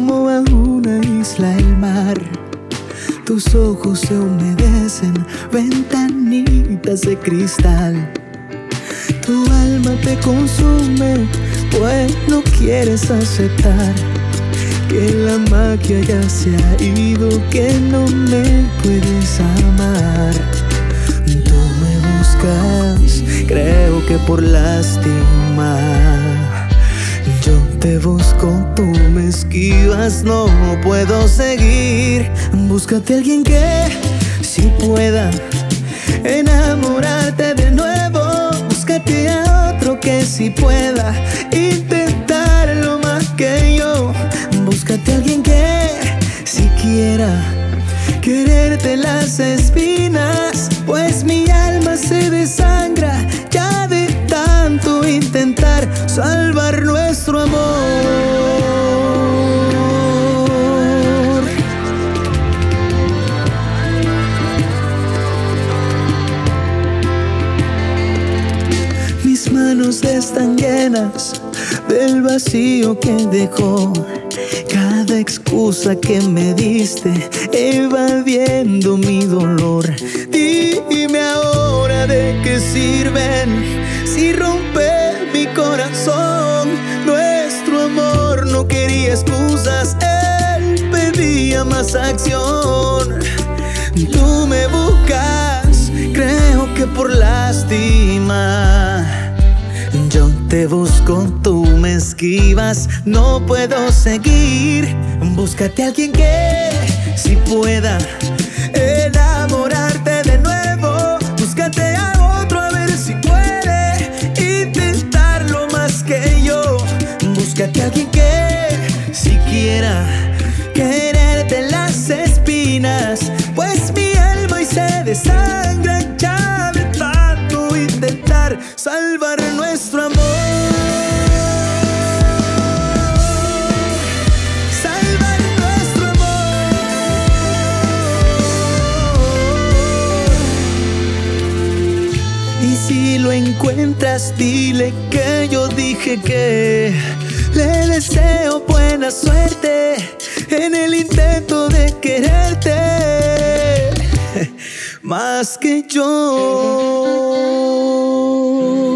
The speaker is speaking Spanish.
como a una isla el mar. Tus ojos se humedecen, ventanitas de cristal. Tu alma te consume, pues no quieres aceptar que la magia ya se ha ido, que no me puedes amar. Tú me buscas, creo que por lástima. Yo te busco, tú me esquivas, no puedo seguir. Búscate a alguien que sí pueda enamorarte de nuevo. Búscate a otro que sí pueda intentarlo más que yo. Búscate a alguien que sí quiera quererte las espinas, pues mi alma se desangra ya de tanto intentar salvar nuestro amor. Mis manos están llenas del vacío que dejó cada excusa que me diste, evadiendo mi dolor. Dime ahora de qué sirven si rompe mi corazón. Nuestro amor no quería excusas, él pedía más acción. Tú me buscas, creo que por lástima. Yo te busco, tú me esquivas, no puedo seguir. Búscate a alguien que sí pueda enamorarte de nuevo. Búscate a otro a ver si puede intentarlo más que yo. Búscate a alguien que sí quiera quererte las espinas, pues mi alma hoy se desangra ya de tanto intentar salvar nuestro amor. Salvar nuestro amor. Y si lo encuentras, dile que yo dije que le deseo buena suerte en el intento de quererte más que yo.